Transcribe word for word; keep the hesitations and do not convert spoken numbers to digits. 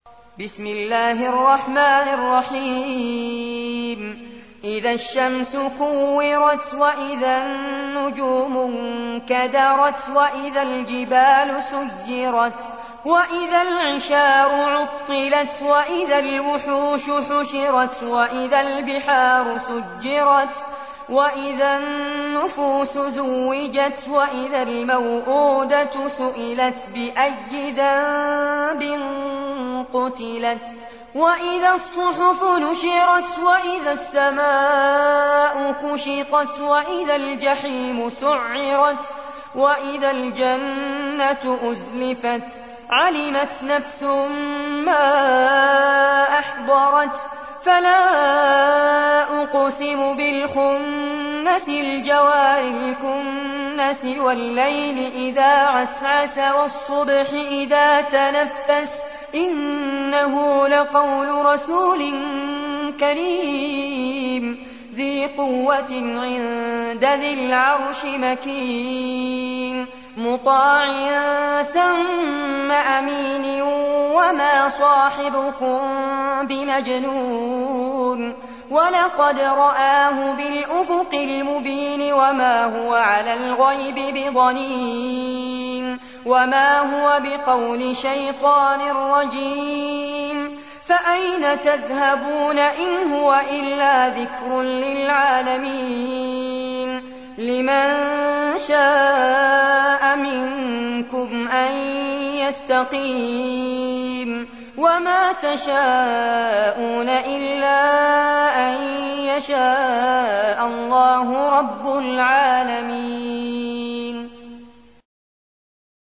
بسم الله الرحمن الرحيم إذا الشمس كورت وإذا النجوم انكدرت وإذا الجبال سيرت وإذا العشار عطلت وإذا الوحوش حشرت وإذا البحار سجرت وإذا النفوس زوجت وإذا الموءودة سئلت بأي ذنب قتلت وإذا الصحف نشرت وإذا السماء كشطت وإذا الجحيم سعرت وإذا الجنة أزلفت علمت نفس ما أحضرت فلا أقسم بالخنس الجوار الكنس والليل إذا عسعس والصبح إذا تنفس إنه لقول رسول كريم ذي قوة عند ذي العرش مكين مطاع ثم أمين وما صاحبكم بمجنون ولقد رآه بالأفق المبين وما هو على الغيب بضنين وما هو بقول شيطان رجيم فأين تذهبون إن هو إلا ذكر للعالمين لمن شاء منكم أن يستقيم وما تشاءون إلا أن يشاء الله رب العالمين.